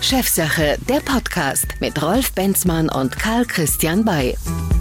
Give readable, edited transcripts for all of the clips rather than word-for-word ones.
Chefsache, der Podcast mit Rolf Benzmann und Karl Christian Bay.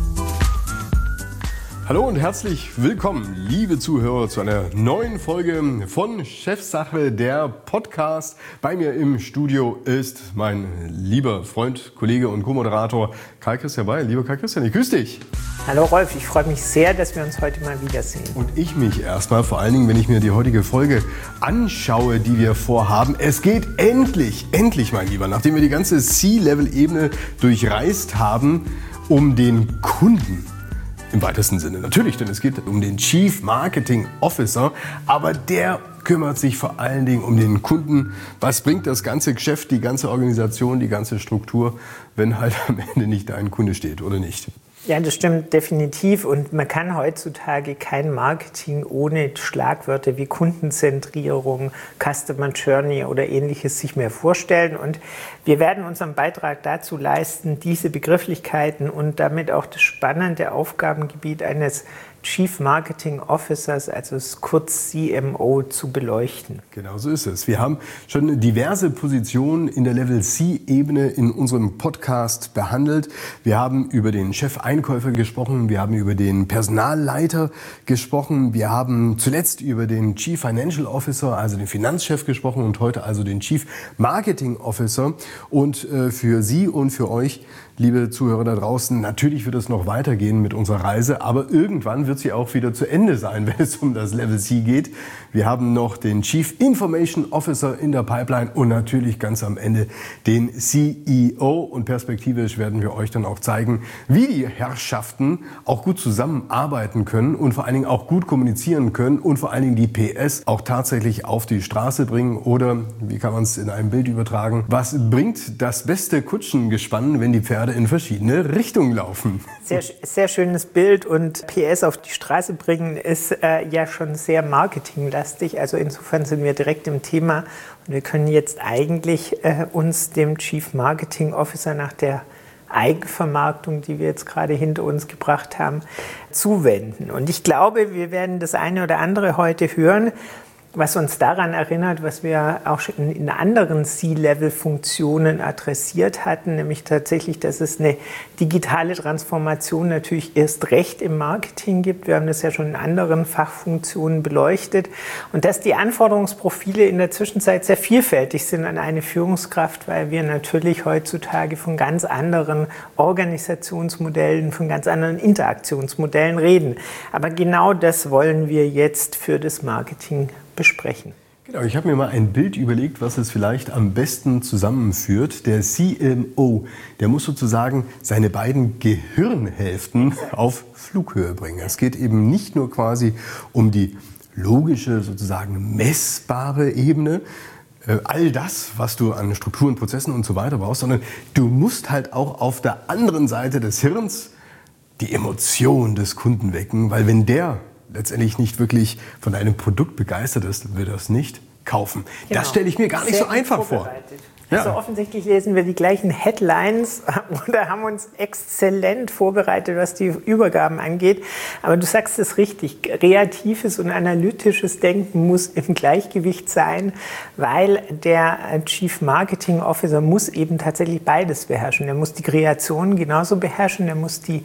Hallo und herzlich willkommen, liebe Zuhörer, zu einer neuen Folge von Chefsache, der Podcast. Bei mir im Studio ist mein lieber Freund, Kollege und Co-Moderator Karl Christian Bay. Lieber Karl Christian, ich grüße dich. Hallo Rolf, ich freue mich sehr, dass wir uns heute mal wiedersehen. Und ich mich erstmal, vor allen Dingen, wenn ich mir die heutige Folge anschaue, die wir vorhaben. Es geht endlich, mein Lieber, nachdem wir die ganze C-Level-Ebene durchreist haben, um den Kunden. Im weitesten Sinne natürlich, denn es geht um den Chief Marketing Officer, aber der kümmert sich vor allen Dingen um den Kunden. Was bringt das ganze Geschäft, die ganze Organisation, die ganze Struktur, wenn halt am Ende nicht ein Kunde steht oder nicht? Ja, das stimmt definitiv, und man kann heutzutage kein Marketing ohne Schlagwörter wie Kundenzentrierung, Customer Journey oder Ähnliches sich mehr vorstellen, und wir werden unseren Beitrag dazu leisten, diese Begrifflichkeiten und damit auch das spannende Aufgabengebiet eines Chief Marketing Officers, also kurz CMO, zu beleuchten. Genau so ist es. Wir haben schon diverse Positionen in der Level C-Ebene in unserem Podcast behandelt. Wir haben über den Chefeinkäufer gesprochen, wir haben über den Personalleiter gesprochen, wir haben zuletzt über den Chief Financial Officer, also den Finanzchef, gesprochen und heute also den Chief Marketing Officer. Und für Sie und für euch, liebe Zuhörer da draußen, natürlich wird es noch weitergehen mit unserer Reise, aber irgendwann wird sie auch wieder zu Ende sein, wenn es um das Level C geht. Wir haben noch den Chief Information Officer in der Pipeline und natürlich ganz am Ende den CEO. Und perspektivisch werden wir euch dann auch zeigen, wie die Herrschaften auch gut zusammenarbeiten können und vor allen Dingen auch gut kommunizieren können und vor allen Dingen die PS auch tatsächlich auf die Straße bringen. Oder, wie kann man es in einem Bild übertragen, was bringt das beste Kutschengespann, wenn die Pferde in verschiedene Richtungen laufen? Sehr schönes Bild, und PS auf die Straße bringen ist ja schon sehr marketinglastig. Also insofern sind wir direkt im Thema, und wir können jetzt eigentlich uns dem Chief Marketing Officer nach der Eigenvermarktung, die wir jetzt gerade hinter uns gebracht haben, zuwenden. Und ich glaube, wir werden das eine oder andere heute hören, was uns daran erinnert, was wir auch schon in anderen C-Level-Funktionen adressiert hatten, nämlich tatsächlich, dass es eine digitale Transformation natürlich erst recht im Marketing gibt. Wir haben das ja schon in anderen Fachfunktionen beleuchtet, und dass die Anforderungsprofile in der Zwischenzeit sehr vielfältig sind an eine Führungskraft, weil wir natürlich heutzutage von ganz anderen Organisationsmodellen, von ganz anderen Interaktionsmodellen reden. Aber genau das wollen wir jetzt für das Marketing besprechen. Genau, ich habe mir mal ein Bild überlegt, was es vielleicht am besten zusammenführt. Der CMO, der muss sozusagen seine beiden Gehirnhälften auf Flughöhe bringen. Es geht eben nicht nur quasi um die logische, sozusagen messbare Ebene, all das, was du an Strukturen, Prozessen und so weiter brauchst, sondern du musst halt auch auf der anderen Seite des Hirns die Emotion des Kunden wecken, weil wenn der letztendlich nicht wirklich von einem Produkt begeistert ist, wird er es nicht kaufen. Genau. Das stelle ich mir gar nicht so einfach vor. Also offensichtlich lesen wir die gleichen Headlines oder haben uns exzellent vorbereitet, was die Übergaben angeht. Aber du sagst es richtig, kreatives und analytisches Denken muss im Gleichgewicht sein, weil der Chief Marketing Officer muss eben tatsächlich beides beherrschen. Er muss die Kreation genauso beherrschen, er muss die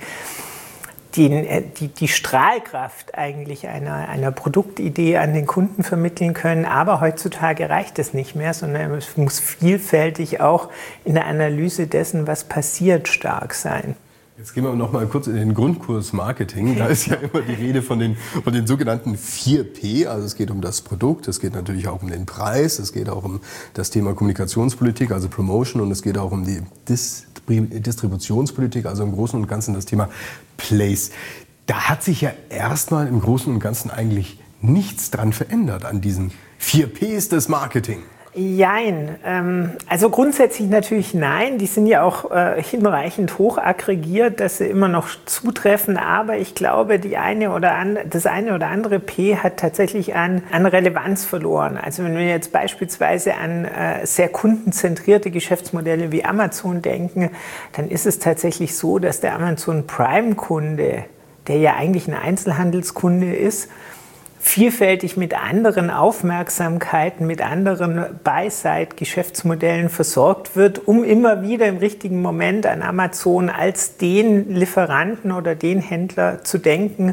Strahlkraft eigentlich einer Produktidee an den Kunden vermitteln können. Aber heutzutage reicht es nicht mehr, sondern es muss vielfältig auch in der Analyse dessen, was passiert, stark sein. Jetzt gehen wir noch mal kurz in den Grundkurs Marketing. Da ist ja immer die Rede von den sogenannten 4P. Also es geht um das Produkt, es geht natürlich auch um den Preis, es geht auch um das Thema Kommunikationspolitik, also Promotion, und es geht auch um die Distributionspolitik, also im Großen und Ganzen das Thema Place. Da hat sich ja erstmal im Großen und Ganzen eigentlich nichts dran verändert an diesen 4Ps des Marketing. Jein. Also grundsätzlich natürlich nein. Die sind ja auch hinreichend hoch aggregiert, dass sie immer noch zutreffen. Aber ich glaube, das eine oder andere P hat tatsächlich an Relevanz verloren. Also wenn wir jetzt beispielsweise an sehr kundenzentrierte Geschäftsmodelle wie Amazon denken, dann ist es tatsächlich so, dass der Amazon Prime-Kunde, der ja eigentlich ein Einzelhandelskunde ist, vielfältig mit anderen Aufmerksamkeiten, mit anderen Buy-Side-Geschäftsmodellen versorgt wird, um immer wieder im richtigen Moment an Amazon als den Lieferanten oder den Händler zu denken,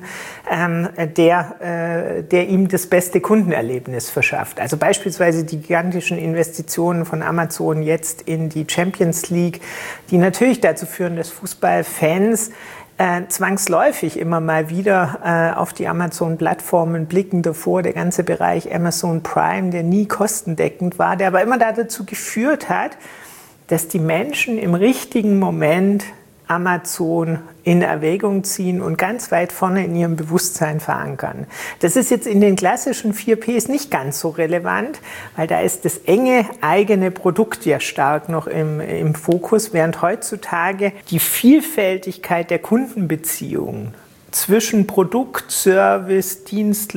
der ihm das beste Kundenerlebnis verschafft. Also beispielsweise die gigantischen Investitionen von Amazon jetzt in die Champions League, die natürlich dazu führen, dass Fußballfans zwangsläufig immer mal wieder auf die Amazon-Plattformen blicken. Davor der ganze Bereich Amazon Prime, der nie kostendeckend war, der aber immer dazu geführt hat, dass die Menschen im richtigen Moment Amazon in Erwägung ziehen und ganz weit vorne in ihrem Bewusstsein verankern. Das ist jetzt in den klassischen 4Ps nicht ganz so relevant, weil da ist das enge eigene Produkt ja stark noch im Fokus, während heutzutage die Vielfältigkeit der Kundenbeziehungen zwischen Produkt, Service,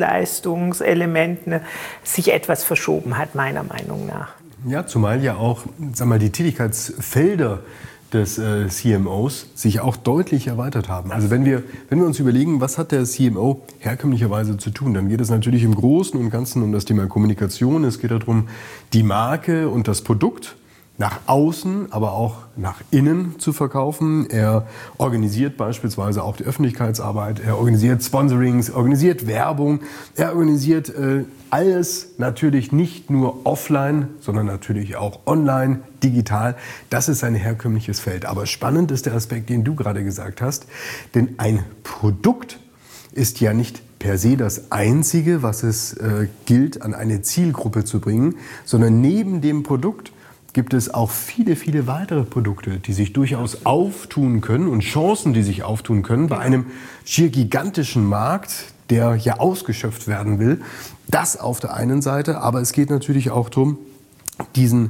Dienstleistungselementen sich etwas verschoben hat, meiner Meinung nach. Ja, zumal ja auch, die Tätigkeitsfelder des CMOs sich auch deutlich erweitert haben. Also wenn wir uns überlegen, was hat der CMO herkömmlicherweise zu tun, dann geht es natürlich im Großen und Ganzen um das Thema Kommunikation. Es geht darum, die Marke und das Produkt nach außen, aber auch nach innen zu verkaufen. Er organisiert beispielsweise auch die Öffentlichkeitsarbeit, er organisiert Sponsorings, organisiert Werbung, er organisiert alles natürlich nicht nur offline, sondern natürlich auch online, digital. Das ist sein herkömmliches Feld. Aber spannend ist der Aspekt, den du gerade gesagt hast, denn ein Produkt ist ja nicht per se das Einzige, was es gilt, an eine Zielgruppe zu bringen, sondern neben dem Produkt gibt es auch viele, viele weitere Produkte, die sich durchaus auftun können und Chancen, die sich auftun können bei einem schier gigantischen Markt, der ja ausgeschöpft werden will. Das auf der einen Seite, aber es geht natürlich auch darum, diesen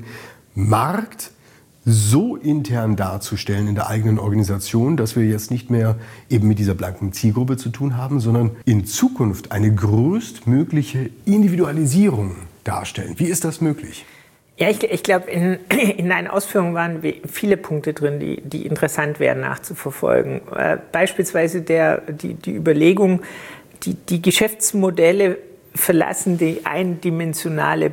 Markt so intern darzustellen in der eigenen Organisation, dass wir jetzt nicht mehr eben mit dieser blanken Zielgruppe zu tun haben, sondern in Zukunft eine größtmögliche Individualisierung darstellen. Wie ist das möglich? Ja, ich glaube, in deinen Ausführungen waren viele Punkte drin, die interessant wären nachzuverfolgen. Beispielsweise die Überlegung, die Geschäftsmodelle verlassen die eindimensionale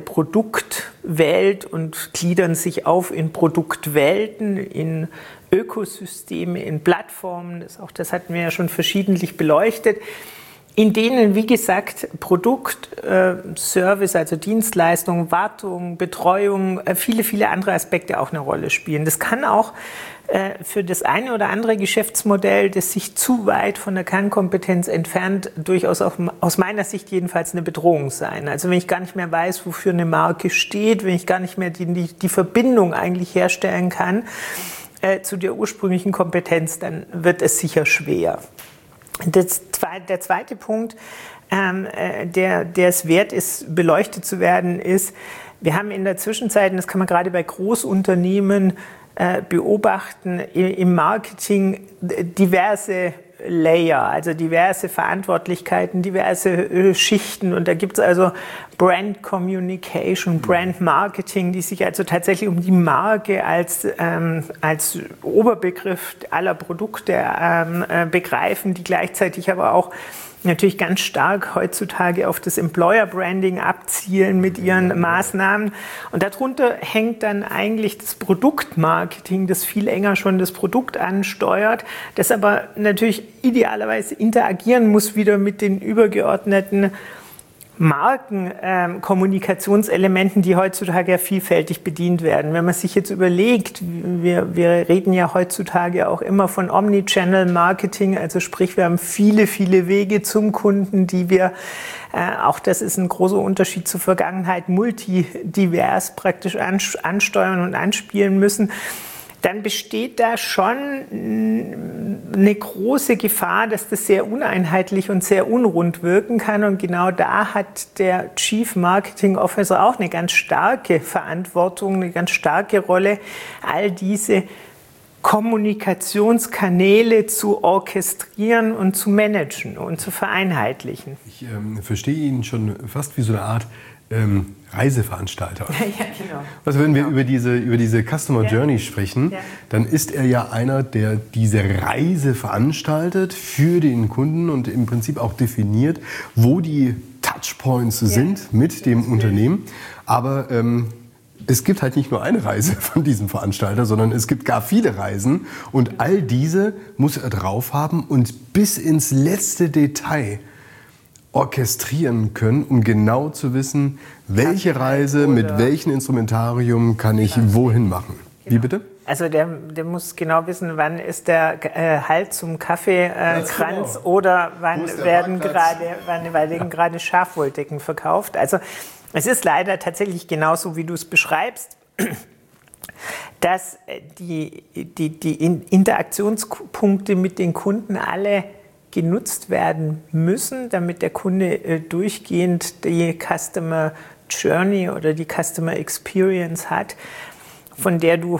Produktwelt und gliedern sich auf in Produktwelten, in Ökosysteme, in Plattformen. Das hatten wir ja schon verschiedentlich beleuchtet, in denen, wie gesagt, Produkt, Service, also Dienstleistung, Wartung, Betreuung, viele, viele andere Aspekte auch eine Rolle spielen. Das kann auch für das eine oder andere Geschäftsmodell, das sich zu weit von der Kernkompetenz entfernt, durchaus auch aus meiner Sicht jedenfalls eine Bedrohung sein. Also wenn ich gar nicht mehr weiß, wofür eine Marke steht, wenn ich gar nicht mehr die Verbindung eigentlich herstellen kann zu der ursprünglichen Kompetenz, dann wird es sicher schwer. Der zweite Punkt, der es wert ist, beleuchtet zu werden, ist, wir haben in der Zwischenzeit, und das kann man gerade bei Großunternehmen beobachten, im Marketing diverse Layer, also diverse Verantwortlichkeiten, diverse Schichten. Und da gibt es also Brand Communication, Brand Marketing, die sich also tatsächlich um die Marke als Oberbegriff aller Produkte begreifen, die gleichzeitig aber auch natürlich ganz stark heutzutage auf das Employer Branding abzielen mit ihren Maßnahmen. Und darunter hängt dann eigentlich das Produktmarketing, das viel enger schon das Produkt ansteuert, das aber natürlich idealerweise interagieren muss wieder mit den übergeordneten Markenkommunikationselementen, die heutzutage ja vielfältig bedient werden. Wenn man sich jetzt überlegt, wir reden ja heutzutage auch immer von Omnichannel-Marketing, also sprich, wir haben viele, viele Wege zum Kunden, die wir, auch das ist ein großer Unterschied zur Vergangenheit, multidivers praktisch ansteuern und anspielen müssen. Dann besteht da schon eine große Gefahr, dass das sehr uneinheitlich und sehr unrund wirken kann. Und genau da hat der Chief Marketing Officer auch eine ganz starke Verantwortung, eine ganz starke Rolle, all diese Kommunikationskanäle zu orchestrieren und zu managen und zu vereinheitlichen. Ich verstehe ihn schon fast wie so eine Art Reiseveranstalter. Ja, genau. Also wenn wir über diese Customer Journey sprechen, dann ist er ja einer, der diese Reise veranstaltet für den Kunden und im Prinzip auch definiert, wo die Touchpoints sind mit dem Unternehmen. Aber es gibt halt nicht nur eine Reise von diesem Veranstalter, sondern es gibt gar viele Reisen. Und all diese muss er drauf haben und bis ins letzte Detail orchestrieren können, um genau zu wissen, welche Reise mit welchem Instrumentarium kann ich wohin machen. Wie bitte? Also der muss genau wissen, wann ist der Halt zum Kaffeekranz oder wann werden gerade Schafwolldecken verkauft. Also es ist leider tatsächlich genauso, wie du es beschreibst, dass die Interaktionspunkte mit den Kunden alle genutzt werden müssen, damit der Kunde durchgehend die Customer Journey oder die Customer Experience hat, von der du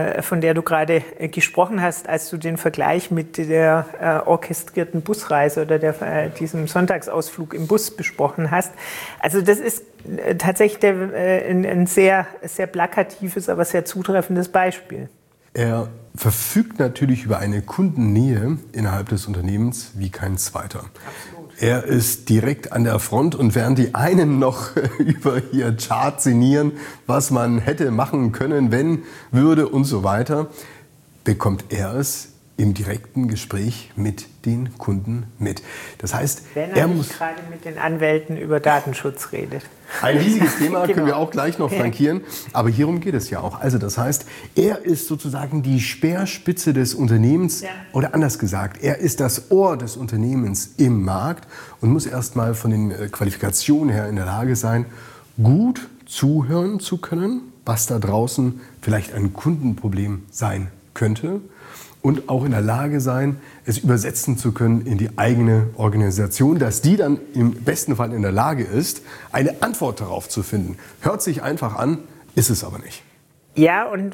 gerade gesprochen hast, als du den Vergleich mit der orchestrierten Busreise oder diesem Sonntagsausflug im Bus besprochen hast. Also das ist tatsächlich ein sehr, sehr plakatives, aber sehr zutreffendes Beispiel. Er verfügt natürlich über eine Kundennähe innerhalb des Unternehmens wie kein zweiter. Absolut. Er ist direkt an der Front und während die einen noch über ihr Chart sinnieren, was man hätte machen können, wenn, würde und so weiter, bekommt er es im direkten Gespräch mit den Kunden mit. Das heißt, wenn er muss gerade mit den Anwälten über Datenschutz redet. Ein riesiges Thema, können wir auch gleich noch flankieren, aber hierum geht es ja auch. Also das heißt, er ist sozusagen die Speerspitze des Unternehmens oder anders gesagt, er ist das Ohr des Unternehmens im Markt und muss erstmal von den Qualifikationen her in der Lage sein, gut zuhören zu können, was da draußen vielleicht ein Kundenproblem sein könnte. Und auch in der Lage sein, es übersetzen zu können in die eigene Organisation, dass die dann im besten Fall in der Lage ist, eine Antwort darauf zu finden. Hört sich einfach an, ist es aber nicht. Ja, und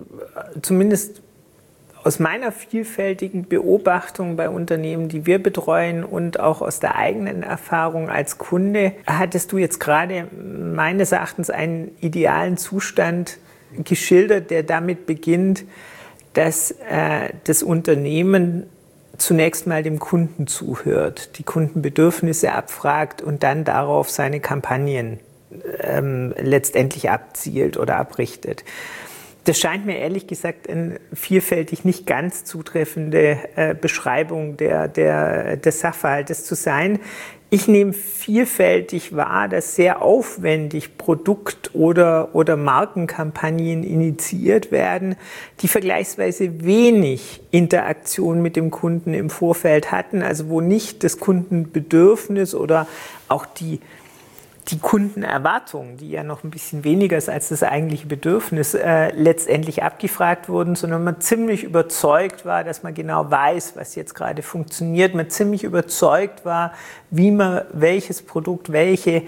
zumindest aus meiner vielfältigen Beobachtung bei Unternehmen, die wir betreuen und auch aus der eigenen Erfahrung als Kunde, hattest du jetzt gerade meines Erachtens einen idealen Zustand geschildert, der damit beginnt, dass das Unternehmen zunächst mal dem Kunden zuhört, die Kundenbedürfnisse abfragt und dann darauf seine Kampagnen letztendlich abzielt oder abrichtet. Das scheint mir ehrlich gesagt eine vielfältig nicht ganz zutreffende Beschreibung des Sachverhaltes zu sein. Ich nehme vielfältig wahr, dass sehr aufwendig Produkt- oder Markenkampagnen initiiert werden, die vergleichsweise wenig Interaktion mit dem Kunden im Vorfeld hatten, also wo nicht das Kundenbedürfnis oder auch die Kundenerwartung, die ja noch ein bisschen weniger ist als das eigentliche Bedürfnis, letztendlich abgefragt wurden, sondern man ziemlich überzeugt war, dass man genau weiß, was jetzt gerade funktioniert. Man ziemlich überzeugt war, wie man welches Produkt, welche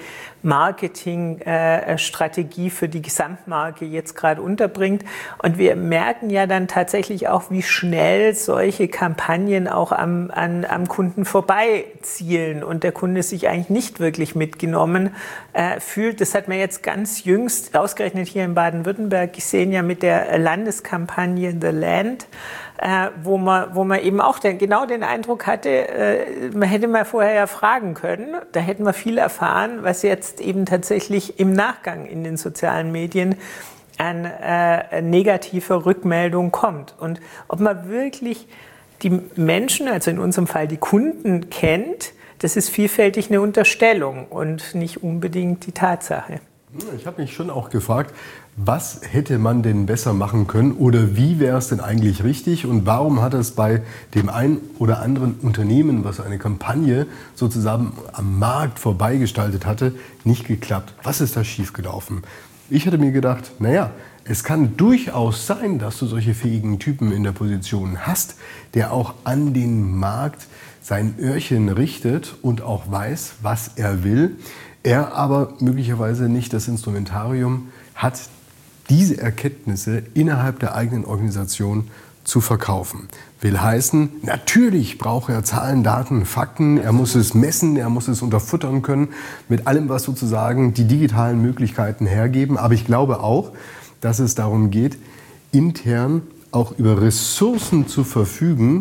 Marketingstrategie für die Gesamtmarke jetzt gerade unterbringt. Und wir merken ja dann tatsächlich auch, wie schnell solche Kampagnen auch am Kunden vorbeizielen und der Kunde sich eigentlich nicht wirklich mitgenommen fühlt. Das hat man jetzt ganz jüngst, ausgerechnet hier in Baden-Württemberg, gesehen, ja mit der Landeskampagne The Land, wo man eben auch genau den Eindruck hatte, man hätte mal vorher ja fragen können, da hätten wir viel erfahren, was jetzt eben tatsächlich im Nachgang in den sozialen Medien an negativer Rückmeldung kommt. Und ob man wirklich die Menschen, also in unserem Fall die Kunden, kennt, das ist vielfältig eine Unterstellung und nicht unbedingt die Tatsache. Ich habe mich schon auch gefragt, was hätte man denn besser machen können oder wie wäre es denn eigentlich richtig und warum hat es bei dem einen oder anderen Unternehmen, was eine Kampagne sozusagen am Markt vorbeigestaltet hatte, nicht geklappt? Was ist da schiefgelaufen? Ich hatte mir gedacht, naja, es kann durchaus sein, dass du solche fähigen Typen in der Position hast, der auch an den Markt sein Öhrchen richtet und auch weiß, was er will. Er aber möglicherweise nicht das Instrumentarium hat, diese Erkenntnisse innerhalb der eigenen Organisation zu verkaufen. Will heißen, natürlich braucht er Zahlen, Daten, Fakten, er muss es messen, er muss es unterfüttern können, mit allem, was sozusagen die digitalen Möglichkeiten hergeben. Aber ich glaube auch, dass es darum geht, intern auch über Ressourcen zu verfügen,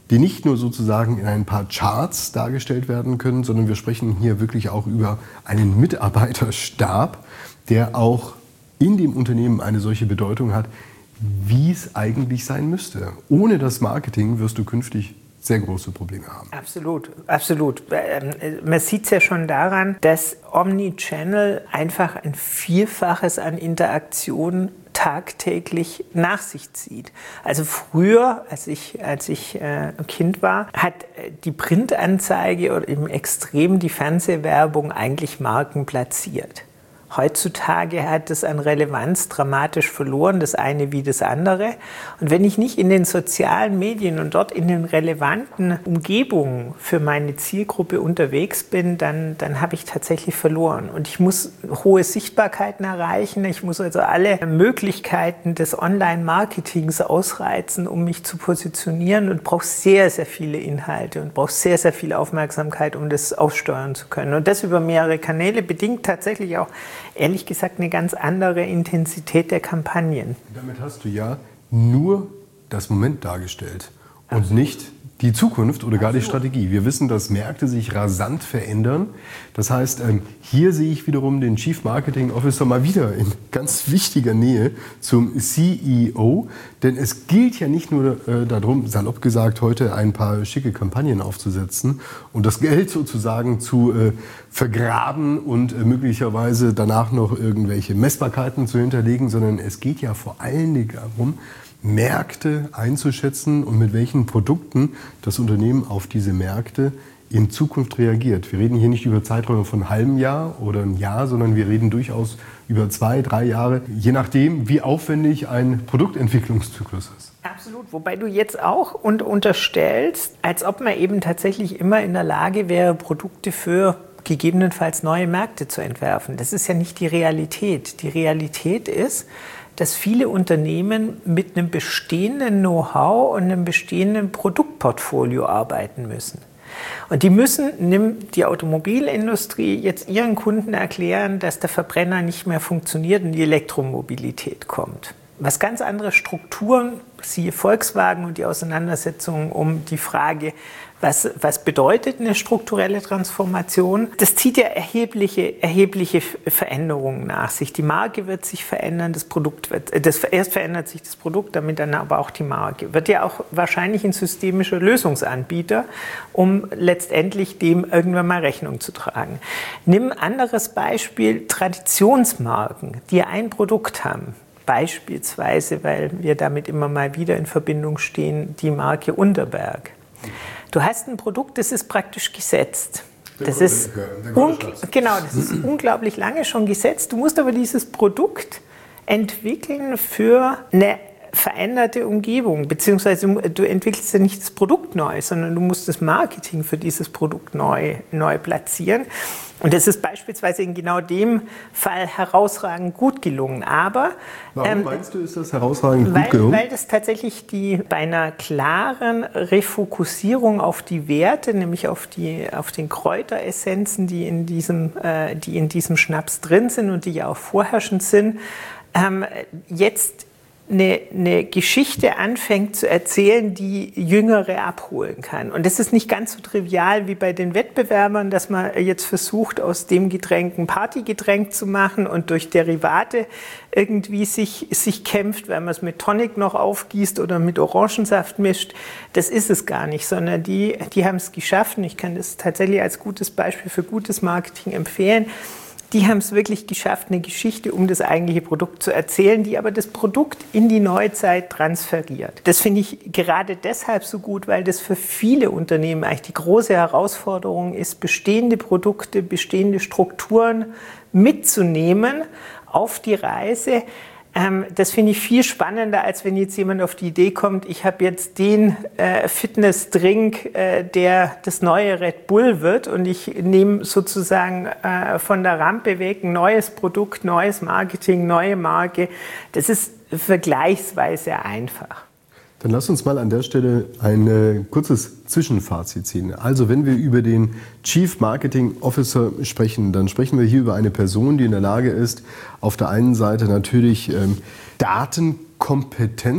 die nicht nur sozusagen in ein paar Charts dargestellt werden können, sondern wir sprechen hier wirklich auch über einen Mitarbeiterstab, der auch in dem Unternehmen eine solche Bedeutung hat, wie es eigentlich sein müsste. Ohne das Marketing wirst du künftig sehr große Probleme haben. Absolut, absolut. Man sieht es ja schon daran, dass Omnichannel einfach ein Vielfaches an Interaktion tagtäglich nach sich zieht. Also früher, als ich Kind war, hat die Printanzeige oder im Extrem die Fernsehwerbung eigentlich Marken platziert. Heutzutage hat es an Relevanz dramatisch verloren, das eine wie das andere. Und wenn ich nicht in den sozialen Medien und dort in den relevanten Umgebungen für meine Zielgruppe unterwegs bin, dann habe ich tatsächlich verloren. Und ich muss hohe Sichtbarkeiten erreichen. Ich muss also alle Möglichkeiten des Online-Marketings ausreizen, um mich zu positionieren, und brauche sehr, sehr viele Inhalte und brauche sehr, sehr viel Aufmerksamkeit, um das aussteuern zu können. Und das über mehrere Kanäle bedingt tatsächlich auch, ehrlich gesagt, eine ganz andere Intensität der Kampagnen. Damit hast du ja nur das Moment dargestellt und nicht die Zukunft oder gar die Strategie. Wir wissen, dass Märkte sich rasant verändern. Das heißt, hier sehe ich wiederum den Chief Marketing Officer mal wieder in ganz wichtiger Nähe zum CEO. Denn es gilt ja nicht nur darum, salopp gesagt, heute ein paar schicke Kampagnen aufzusetzen und das Geld sozusagen zu vergraben und möglicherweise danach noch irgendwelche Messbarkeiten zu hinterlegen, sondern es geht ja vor allen Dingen darum, Märkte einzuschätzen und mit welchen Produkten das Unternehmen auf diese Märkte in Zukunft reagiert. Wir reden hier nicht über Zeiträume von einem halben Jahr oder einem Jahr, sondern wir reden durchaus über 2, 3 Jahre, je nachdem, wie aufwendig ein Produktentwicklungszyklus ist. Absolut, wobei du jetzt auch unterstellst, als ob man eben tatsächlich immer in der Lage wäre, Produkte für gegebenenfalls neue Märkte zu entwerfen. Das ist ja nicht die Realität. Die Realität ist, dass viele Unternehmen mit einem bestehenden Know-how und einem bestehenden Produktportfolio arbeiten müssen. Und die müssen, nimmt die Automobilindustrie jetzt ihren Kunden erklären, dass der Verbrenner nicht mehr funktioniert und die Elektromobilität kommt. Was ganz andere Strukturen, siehe Volkswagen und die Auseinandersetzung um die Frage, was bedeutet eine strukturelle Transformation? Das zieht ja erhebliche Veränderungen nach sich. Die Marke wird sich verändern, erst verändert sich das Produkt, damit dann aber auch die Marke. Wird ja auch wahrscheinlich ein systemischer Lösungsanbieter, um letztendlich dem irgendwann mal Rechnung zu tragen. Nimm ein anderes Beispiel, Traditionsmarken, die ein Produkt haben. Beispielsweise, weil wir damit immer mal wieder in Verbindung stehen, die Marke Unterberg. Du hast ein Produkt, das ist praktisch gesetzt. Das ist unglaublich lange schon gesetzt. Du musst aber dieses Produkt entwickeln für eine veränderte Umgebung, beziehungsweise du entwickelst ja nicht das Produkt neu, sondern du musst das Marketing für dieses Produkt neu platzieren. Und das ist beispielsweise in genau dem Fall herausragend gut gelungen. Aber warum meinst du, ist das herausragend gut gelungen? Weil das tatsächlich bei einer klaren Refokussierung auf die Werte, nämlich auf den Kräuteressenzen, die in diesem Schnaps drin sind und die ja auch vorherrschend sind, jetzt eine Geschichte anfängt zu erzählen, die Jüngere abholen kann. Und das ist nicht ganz so trivial wie bei den Wettbewerbern, dass man jetzt versucht, aus dem Getränk ein Partygetränk zu machen und durch Derivate irgendwie sich kämpft, weil man es mit Tonic noch aufgießt oder mit Orangensaft mischt. Das ist es gar nicht, sondern die haben es geschafft, und ich kann das tatsächlich als gutes Beispiel für gutes Marketing empfehlen. Die haben es wirklich geschafft, eine Geschichte um das eigentliche Produkt zu erzählen, die aber das Produkt in die Neuzeit transferiert. Das finde ich gerade deshalb so gut, weil das für viele Unternehmen eigentlich die große Herausforderung ist, bestehende Produkte, bestehende Strukturen mitzunehmen auf die Reise. Das finde ich viel spannender, als wenn jetzt jemand auf die Idee kommt, ich habe jetzt den Fitnessdrink, der das neue Red Bull wird, und ich nehme sozusagen von der Rampe weg ein neues Produkt, neues Marketing, neue Marke. Das ist vergleichsweise einfach. Dann lass uns mal an der Stelle ein kurzes Zwischenfazit ziehen. Also wenn wir über den Chief Marketing Officer sprechen, dann sprechen wir hier über eine Person, die in der Lage ist, auf der einen Seite natürlich Datenkompetenz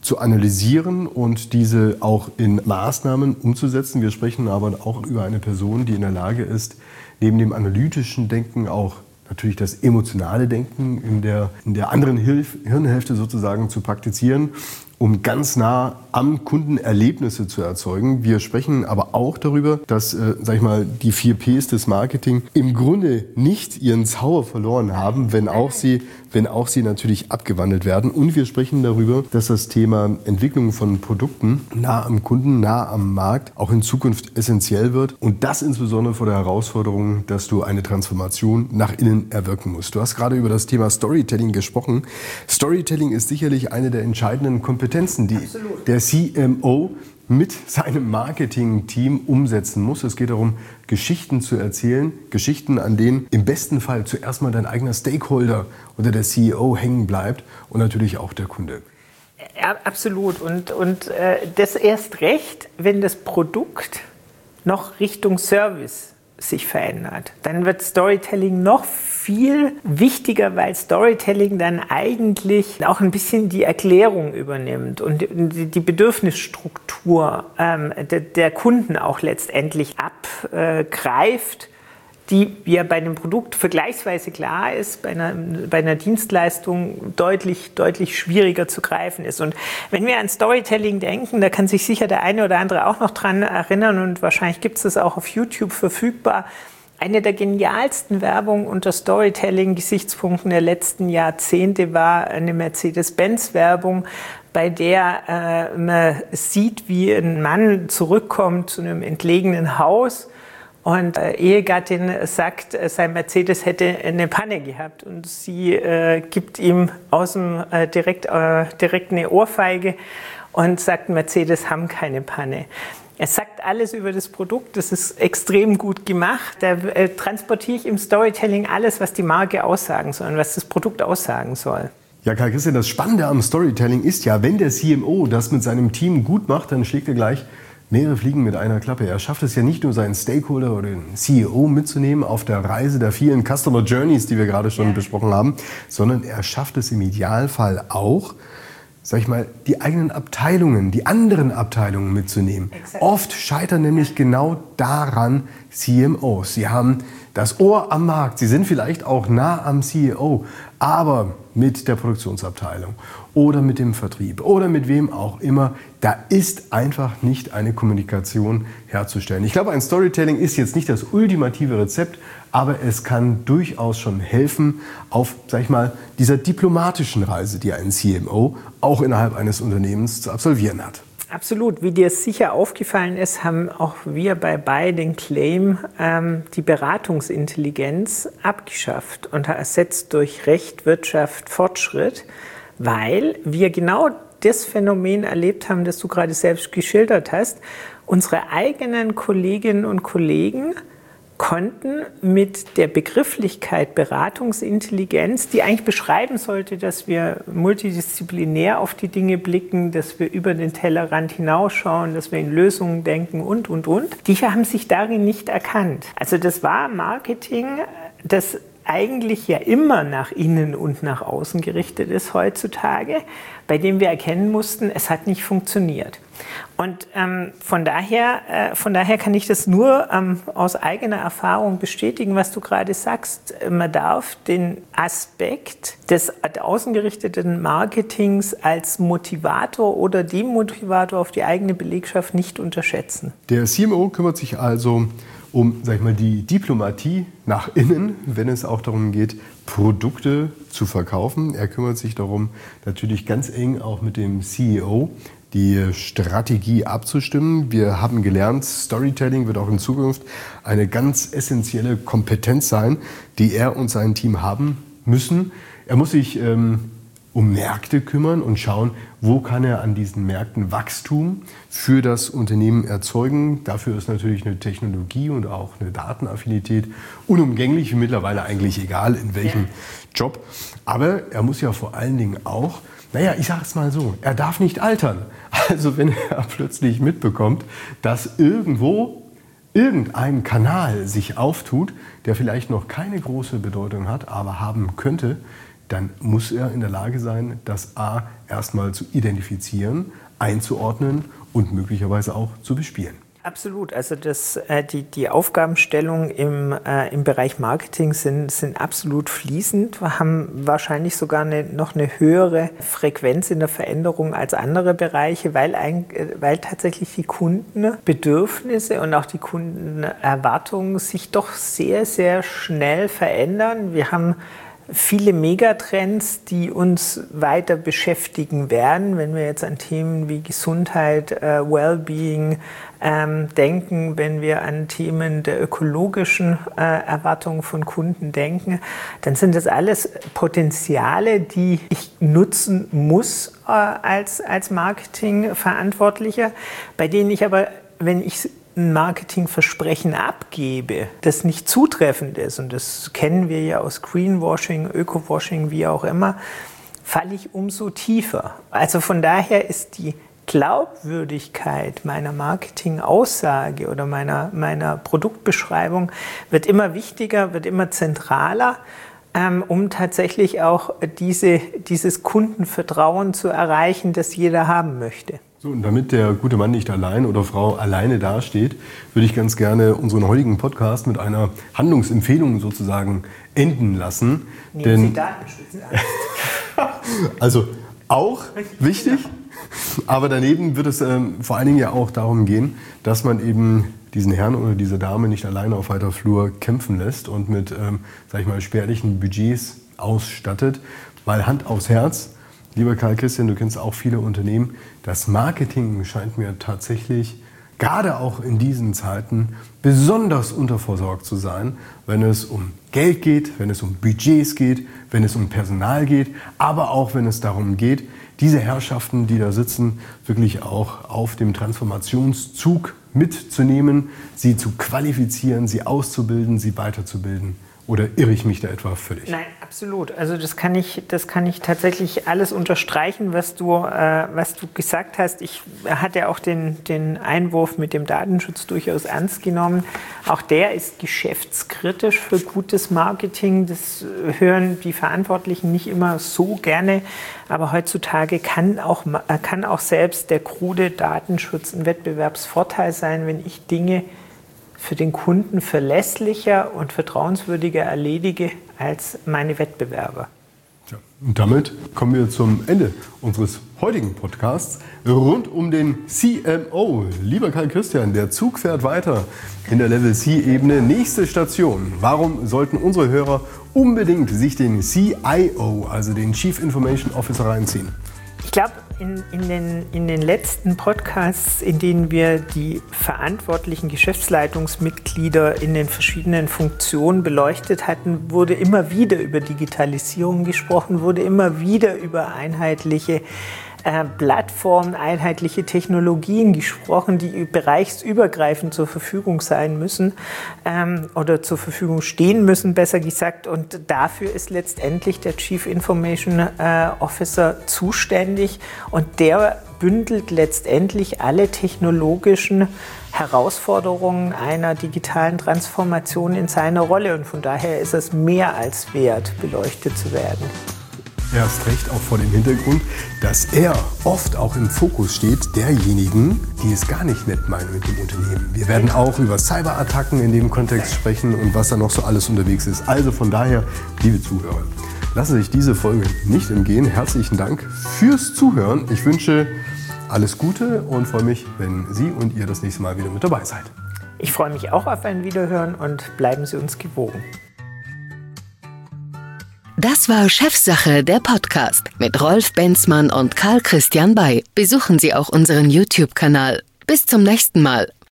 zu analysieren und diese auch in Maßnahmen umzusetzen. Wir sprechen aber auch über eine Person, die in der Lage ist, neben dem analytischen Denken auch natürlich das emotionale Denken in der anderen Hirnhälfte sozusagen zu praktizieren, um ganz nah am Kunden Erlebnisse zu erzeugen. Wir sprechen aber auch darüber, dass, sag ich mal, die 4 Ps des Marketing im Grunde nicht ihren Zauber verloren haben, wenn auch sie natürlich abgewandelt werden. Und wir sprechen darüber, dass das Thema Entwicklung von Produkten nah am Kunden, nah am Markt auch in Zukunft essentiell wird. Und das insbesondere vor der Herausforderung, dass du eine Transformation nach innen erwirken musst. Du hast gerade über das Thema Storytelling gesprochen. Storytelling ist sicherlich eine der entscheidenden Kompetenzen, die der CMO mit seinem Marketing-Team umsetzen muss. Es geht darum, Geschichten zu erzählen, Geschichten, an denen im besten Fall zuerst mal dein eigener Stakeholder oder der CEO hängen bleibt und natürlich auch der Kunde. Ja, absolut. Und das erst recht, wenn das Produkt noch Richtung Service sich verändert. Dann wird Storytelling noch viel wichtiger, weil Storytelling dann eigentlich auch ein bisschen die Erklärung übernimmt und die Bedürfnisstruktur der Kunden auch letztendlich abgreift, die ja bei einem Produkt vergleichsweise klar ist, bei einer Dienstleistung deutlich schwieriger zu greifen ist. Und wenn wir an Storytelling denken, da kann sich sicher der eine oder andere auch noch dran erinnern und wahrscheinlich gibt es das auch auf YouTube verfügbar. Eine der genialsten Werbungen unter Storytelling-Gesichtspunkten der letzten Jahrzehnte war eine Mercedes-Benz-Werbung, bei der man sieht, wie ein Mann zurückkommt zu einem entlegenen Haus und Ehegattin sagt, sein Mercedes hätte eine Panne gehabt und sie gibt ihm direkt eine Ohrfeige und sagt, Mercedes haben keine Panne. Es sagt alles über das Produkt, das ist extrem gut gemacht. Da transportiere ich im Storytelling alles, was die Marke aussagen soll und was das Produkt aussagen soll. Ja, Karl Christian, das Spannende am Storytelling ist ja, wenn der CMO das mit seinem Team gut macht, dann schlägt er gleich mehrere Fliegen mit einer Klappe. Er schafft es ja nicht nur, seinen Stakeholder oder den CEO mitzunehmen auf der Reise der vielen Customer Journeys, die wir gerade schon besprochen haben, sondern er schafft es im Idealfall auch, sag ich mal, die eigenen Abteilungen, die anderen Abteilungen mitzunehmen. Exakt. Oft scheitern nämlich genau daran CMOs. Sie haben das Ohr am Markt, sie sind vielleicht auch nah am CEO, aber mit der Produktionsabteilung oder mit dem Vertrieb oder mit wem auch immer, da ist einfach nicht eine Kommunikation herzustellen. Ich glaube, ein Storytelling ist jetzt nicht das ultimative Rezept, aber es kann durchaus schon helfen auf, sag ich mal, dieser diplomatischen Reise, die ein CMO auch innerhalb eines Unternehmens zu absolvieren hat. Absolut. Wie dir sicher aufgefallen ist, haben auch wir bei den Claim die Beratungsintelligenz abgeschafft und ersetzt durch Recht, Wirtschaft, Fortschritt, weil wir genau das Phänomen erlebt haben, das du gerade selbst geschildert hast. Unsere eigenen Kolleginnen und Kollegen konnten mit der Begrifflichkeit Beratungsintelligenz, die eigentlich beschreiben sollte, dass wir multidisziplinär auf die Dinge blicken, dass wir über den Tellerrand hinausschauen, dass wir in Lösungen denken und. Die haben sich darin nicht erkannt. Also das war Marketing, das eigentlich ja immer nach innen und nach außen gerichtet ist heutzutage, bei dem wir erkennen mussten, es hat nicht funktioniert. Und von daher kann ich das nur aus eigener Erfahrung bestätigen, was du gerade sagst. Man darf den Aspekt des außengerichteten Marketings als Motivator oder Demotivator auf die eigene Belegschaft nicht unterschätzen. Der CMO kümmert sich also um, sag ich mal, die Diplomatie nach innen, wenn es auch darum geht, Produkte zu verkaufen. Er kümmert sich darum, natürlich ganz eng auch mit dem CEO die Strategie abzustimmen. Wir haben gelernt, Storytelling wird auch in Zukunft eine ganz essentielle Kompetenz sein, die er und sein Team haben müssen. Er muss sich um Märkte kümmern und schauen, wo kann er an diesen Märkten Wachstum für das Unternehmen erzeugen. Dafür ist natürlich eine Technologie und auch eine Datenaffinität unumgänglich, wie mittlerweile eigentlich egal in welchem Job. Aber er muss ja vor allen Dingen auch, ich sage es mal so, er darf nicht altern. Also wenn er plötzlich mitbekommt, dass irgendein Kanal sich auftut, der vielleicht noch keine große Bedeutung hat, aber haben könnte, dann muss er in der Lage sein, das A erstmal zu identifizieren, einzuordnen und möglicherweise auch zu bespielen. Absolut. Also die Aufgabenstellungen im Bereich Marketing sind absolut fließend. Wir haben wahrscheinlich sogar noch eine höhere Frequenz in der Veränderung als andere Bereiche, weil tatsächlich die Kundenbedürfnisse und auch die Kundenerwartungen sich doch sehr, sehr schnell verändern. Wir haben viele Megatrends, die uns weiter beschäftigen werden, wenn wir jetzt an Themen wie Gesundheit, Wellbeing denken, wenn wir an Themen der ökologischen Erwartungen von Kunden denken, dann sind das alles Potenziale, die ich nutzen muss als Marketingverantwortlicher, bei denen ich aber, wenn ich ein Marketingversprechen abgebe, das nicht zutreffend ist, und das kennen wir ja aus Greenwashing, Ökowashing, wie auch immer, falle ich umso tiefer. Also von daher ist die Glaubwürdigkeit meiner Marketingaussage oder meiner Produktbeschreibung wird immer wichtiger, wird immer zentraler, um tatsächlich auch dieses Kundenvertrauen zu erreichen, das jeder haben möchte. So, und damit der gute Mann nicht allein oder Frau alleine dasteht, würde ich ganz gerne unseren heutigen Podcast mit einer Handlungsempfehlung sozusagen enden lassen. Nehmen Sie Datenschutz an. Also auch wichtig, aber daneben wird es vor allen Dingen ja auch darum gehen, dass man eben diesen Herrn oder diese Dame nicht alleine auf weiter Flur kämpfen lässt und mit, sag ich mal, spärlichen Budgets ausstattet, weil Hand aufs Herz, lieber Karl-Christian, du kennst auch viele Unternehmen, das Marketing scheint mir tatsächlich, gerade auch in diesen Zeiten, besonders unterversorgt zu sein, wenn es um Geld geht, wenn es um Budgets geht, wenn es um Personal geht, aber auch wenn es darum geht, diese Herrschaften, die da sitzen, wirklich auch auf dem Transformationszug mitzunehmen, sie zu qualifizieren, sie auszubilden, sie weiterzubilden. Oder irre ich mich da etwa völlig? Nein, absolut. Also das kann ich tatsächlich alles unterstreichen, was du gesagt hast. Ich hatte auch den Einwurf mit dem Datenschutz durchaus ernst genommen. Auch der ist geschäftskritisch für gutes Marketing. Das hören die Verantwortlichen nicht immer so gerne. Aber heutzutage kann auch selbst der krude Datenschutz ein Wettbewerbsvorteil sein, wenn ich Dinge für den Kunden verlässlicher und vertrauenswürdiger erledige als meine Wettbewerber. Ja, und damit kommen wir zum Ende unseres heutigen Podcasts rund um den CMO. Lieber Karl-Christian, der Zug fährt weiter in der Level C-Ebene. Nächste Station. Warum sollten unsere Hörer unbedingt sich den CIO, also den Chief Information Officer, reinziehen? Ich glaube, in den letzten Podcasts, in denen wir die verantwortlichen Geschäftsleitungsmitglieder in den verschiedenen Funktionen beleuchtet hatten, wurde immer wieder über Digitalisierung gesprochen, wurde immer wieder über einheitliche Plattformen, einheitliche Technologien gesprochen, die bereichsübergreifend zur Verfügung sein müssen oder zur Verfügung stehen müssen, besser gesagt. Und dafür ist letztendlich der Chief Information Officer zuständig und der bündelt letztendlich alle technologischen Herausforderungen einer digitalen Transformation in seiner Rolle. Und von daher ist es mehr als wert, beleuchtet zu werden. Erst recht auch vor dem Hintergrund, dass er oft auch im Fokus steht derjenigen, die es gar nicht nett meinen mit dem Unternehmen. Wir werden auch über Cyberattacken in dem Kontext sprechen und was da noch so alles unterwegs ist. Also von daher, liebe Zuhörer, lassen Sie sich diese Folge nicht entgehen. Herzlichen Dank fürs Zuhören. Ich wünsche alles Gute und freue mich, wenn Sie und ihr das nächste Mal wieder mit dabei seid. Ich freue mich auch auf ein Wiederhören und bleiben Sie uns gewogen. Das war Chefsache, der Podcast mit Rolf Benzmann und Karl-Christian Bay. Besuchen Sie auch unseren YouTube-Kanal. Bis zum nächsten Mal.